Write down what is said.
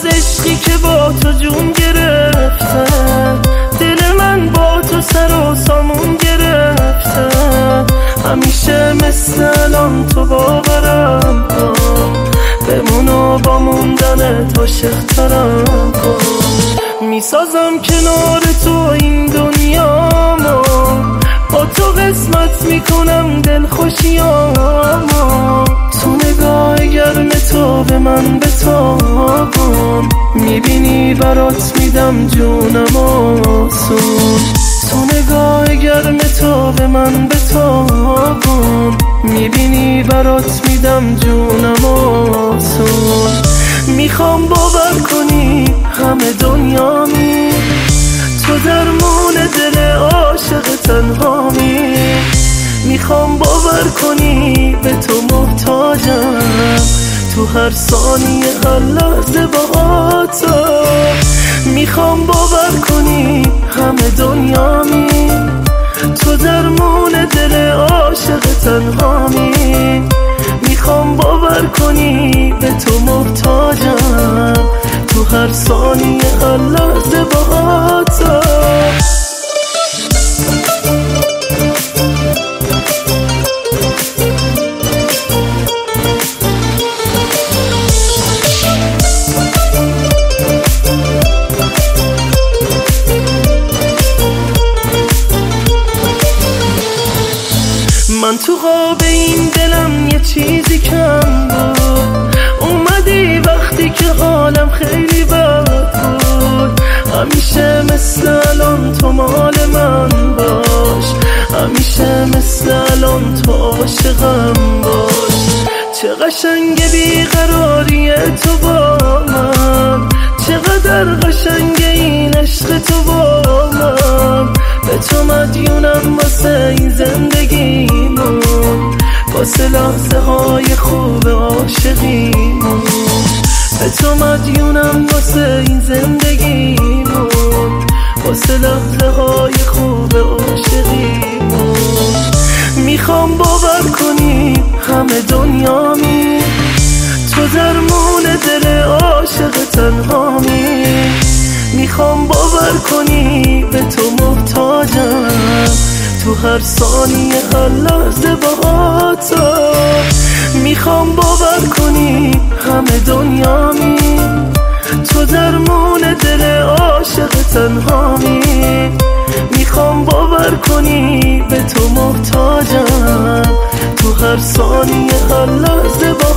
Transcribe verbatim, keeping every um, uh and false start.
عشقی که با تو جون گرفته، دل من با تو سر و سامون گرفته. همیشه مثل الان تو باورم کن، بمونو با موندن تو عاشق‌ترم کن. میسازم کنار تو این دنیامو، با تو قسمت میکنم دل خوشیامو. تو نگاه گرم تو به من بتابون، میبینی برات میدم جونم آسون. تو نگاه گرم تو به من بتابون، میبینی برات میدم جونم آسون. میخوام باور کنی همه دنیامی، تو درمون دل عاشق تنهامی. میخوام باور کنی به تو محتاجم، تو هر ثانیه هر لحظه با تو. میخوام باور کنی همه دنیامی، تو درمون دل عاشق تنهامی. میخوام باور کنی به تو محتاجم، تو هر ثانیه هر لحظه با تو. من تو خواب این دلم یه چیزی کم بود، اومدی وقتی که حالم خیلی بد بود. همیشه مثل الان تو مال من باش، همیشه مثل الان تو عاشقم باش. چه قشنگ بیقراری تو با من، چقدر قشنگ این عشق تو با من. به تو مدیونم واسه این زندگیمون، واسه لحظه های خوب عاشقیمون. به تو مدیونم واسه این زندگیمون، واسه لحظه های خوب عاشقیمون. میخوام باور کنی همه دنیامی، تو درمون دل عاشق تنهامی. میخوام باور کنی به تو محتاجم، تو هر ثانیه هر لحظه با تو. میخوام باور کنی همه دنیامی، تو درمون دل عاشق تنهامی. میخوام باور کنی به تو محتاجم، تو هر ثانیه هر لحظه با